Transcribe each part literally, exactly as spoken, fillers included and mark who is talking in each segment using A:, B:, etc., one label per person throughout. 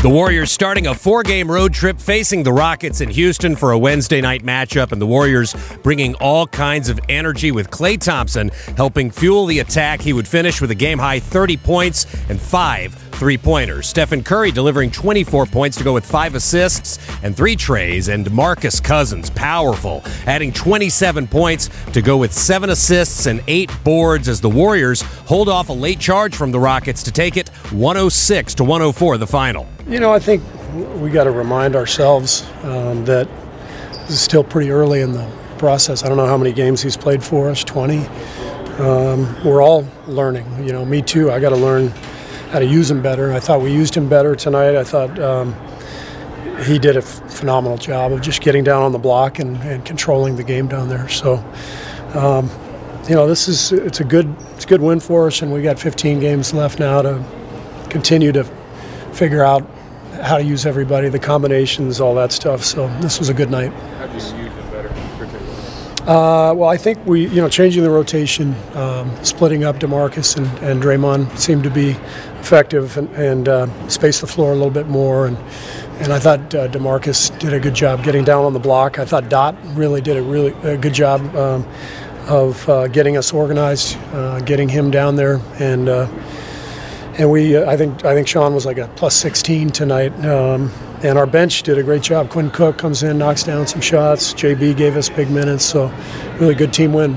A: The Warriors starting a four-game road trip facing the Rockets in Houston for a Wednesday night matchup, and the Warriors bringing all kinds of energy with Klay Thompson helping fuel the attack. He would finish with a game-high thirty points and five three-pointers. Stephen Curry delivering twenty-four points to go with five assists and three trays, and DeMarcus Cousins, powerful, adding twenty-seven points to go with seven assists and eight boards as the Warriors hold off a late charge from the Rockets to take it one oh six to one oh four the final.
B: You know, I think we got to remind ourselves um, that this is still pretty early in the process. I don't know how many games he's played for us, twenty. Um, we're all learning. You know, me too. I got to learn how to use him better. I thought we used him better tonight. I thought um, he did a f- phenomenal job of just getting down on the block and, and controlling the game down there. So, um, you know, this is it's a good it's a good win for us, and we got fifteen games left now to continue to figure out how to use everybody, the combinations, all that stuff. So this was a good night.
C: How do you use him better?
B: Uh, well, I think we, you know, changing the rotation, um, splitting up DeMarcus and, and Draymond seemed to be effective, and, and uh, space the floor a little bit more. And and I thought uh, DeMarcus did a good job getting down on the block. I thought Dot really did a really a good job um, of uh, getting us organized, uh, getting him down there, and uh, and we, uh, I think I think Sean was like a plus sixteen tonight. Um, And our bench did a great job. Quinn Cook comes in, knocks down some shots. J B gave us big minutes, so really good team win.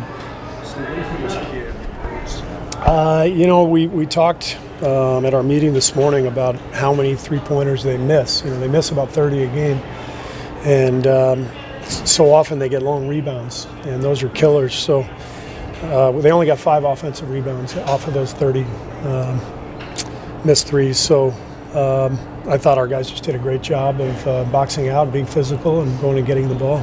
B: Uh, you know, we, we talked um, at our meeting this morning about how many three-pointers they miss. You know, they miss about thirty a game. And um, so often they get long rebounds, and those are killers. So uh, they only got five offensive rebounds off of those thirty um, missed threes. So um, I thought our guys just did a great job of uh, boxing out, being physical, and going and getting the ball.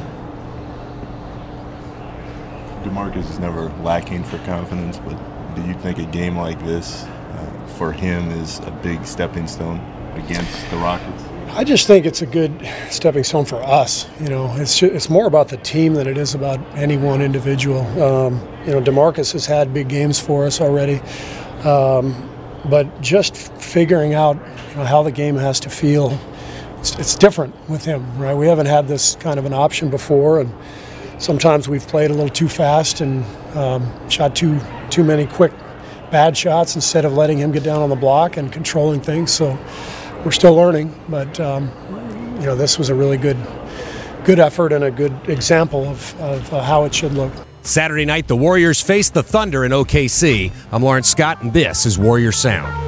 D: DeMarcus is never lacking for confidence, but do you think a game like this uh, for him is a big stepping stone against the Rockets?
B: I just think it's a good stepping stone for us. You know, it's just, it's more about the team than it is about any one individual. Um, you know, DeMarcus has had big games for us already, um, but just figuring out, you know, how the game has to feel, it's, it's different with him, right? We haven't had this kind of an option before, and sometimes we've played a little too fast and um, shot too too many quick bad shots instead of letting him get down on the block and controlling things. So we're still learning, but um, you know, this was a really good good effort and a good example of, of uh, how it should look.
A: Saturday night, the Warriors face the Thunder in O K C. I'm Lawrence Scott, and this is Warrior Sound.